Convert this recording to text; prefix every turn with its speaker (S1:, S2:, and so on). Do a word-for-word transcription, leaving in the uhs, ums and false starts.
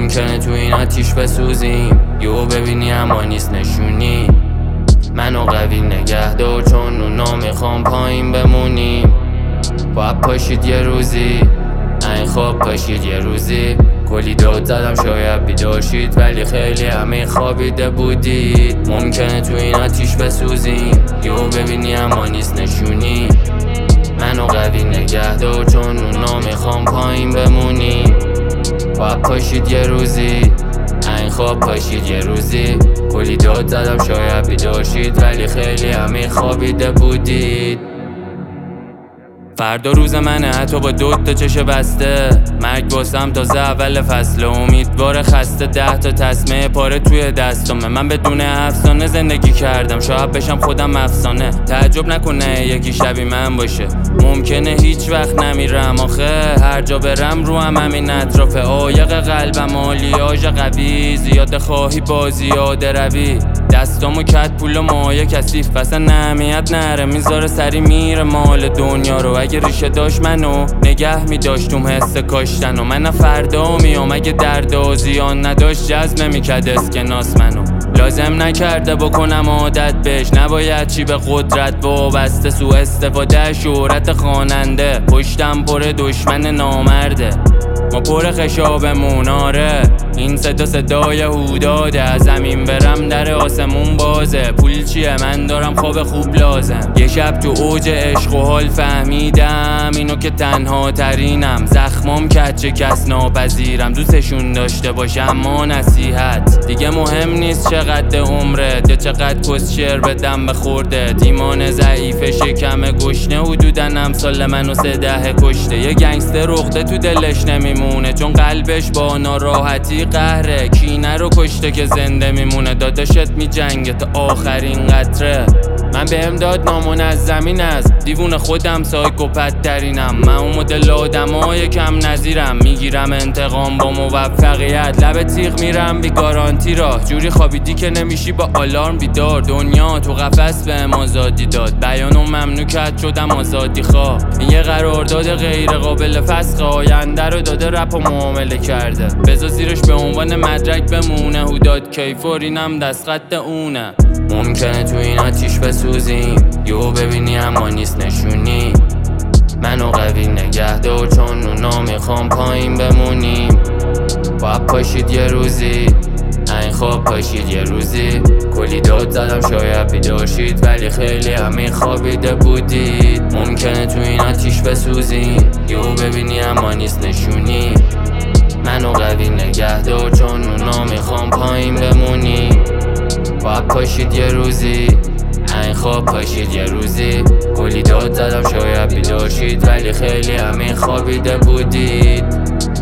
S1: ممکنه تو این آتیش بسوزیم، یهو ببینی اما نیست نشونی. منو قوی نگه دار چون اونا میخوام پایین بمونیم. باید پاشید یه روزی، این خواب پاشید یه روزی. کلی داد زدم شاید بیدار شید، ولی خیلی همه خوابیده بودید. ممکنه تو این آتیش بسوزیم، یهو ببینی اما نیست نشونی. منو قوی نگه دار چون اونا میخوام پایین بمونیم. باید پاشید یه روزی، این خواب پاشید یه روزی. کلی داد زدم شاید بیدار شید، ولی خیلی همه خوابیده بودید. فردا روز منه حتی با دوت تا چش بسته، مرگ واسم تازه اول فصل. امیدوار خسته ده تا تسمه پاره توی دستمه. من بدون افسانه زندگی کردم، شاید بشم خودم افسانه. تعجب نکنه یکی شبیه من باشه، ممکنه هیچ وقت نمیرم آخه. هر جا برم رو هم همین اطرافه. عایق قلبم آلیاژ قوی، زیاد خواهی با زیاده روی. دستامو کت پول و مایه کثیف، اصلا نهمیت نره میذاره سری میره مال دنیا رو. اگه ریشه داشت منو نگه میداشتم حس کاشتن و من فردا میام. اگه درد و زیان نداشت جذب نمیکرد اسکناس منو. لازم نکرده بکنم عادت بهش، نباید چی به قدرت وابسته. سو استفاده شهرت خواننده، پشتم پر دشمن نامرده. ما پر خشابمون آره، این صدا صدای هوداده. از زمین برم در آسمون بازه، پول چیه من دارم خواب خوب لازم. یه شب تو اوج عشق و حال فهمیدم اینو که تنها ترینم. زخمام کچه کس ناپذیرم، دوستشون داشته باشم اما نصیحت دیگه مهم نیست. چقدر عمرت یا چقدر کس شعر بدم به خورده. ایمان ضعیف شکم گشنه، حدودن امثال منو سه ده کشته. یه گنگستر رخده تو دلش نمیمونه، چون قلبش با ناراحتی قهره. کینه رو کشته که زنده میمونه، داداشت میجنگه تا آخرین قطره. من بهم داد نامنظمین از دیوون خودم، سایکوپت ترینم. من اون مدل آدمای کم نظیرم، میگیرم انتقام با موفقیت. لب تیغ میرم بی گارانتی راه، جوری خوابیدی که نمیشی با آلارم بیدار. دنیا تو قفس بهم آزادی داد، بیانو ممنوع کرد شدم آزادی خواه. این یه قرارداد غیر قابل فسخ، آینده رو داده رپ و معامله کرده. بذار زیرش به عنوان مدرک بمونه، هوداد کیفورینم دست خط اونه. ممکنه تو این آتیش بسوزیم، یهو ببینی اما نیست نشونی. منو قوی نگه دار چون اونا میخوام پایین بمونیم. باید پاشید یه روزی، این خواب پاشید یه روزی. کلی داد زدم شاید بیدار شید، ولی خیلی همه خوابیده بودید. ممکنه تو این آتیش بسوزیم، یهو ببینی اما نیست نشونی. منو قوی نگه دار چون اونا میخوام پایین بمونیم. باید پاشید یه روزی، این خواب پاشید یه روزی. کلی داد زدم شاید بیدار شید، ولی خیلی همه خوابیده بودید.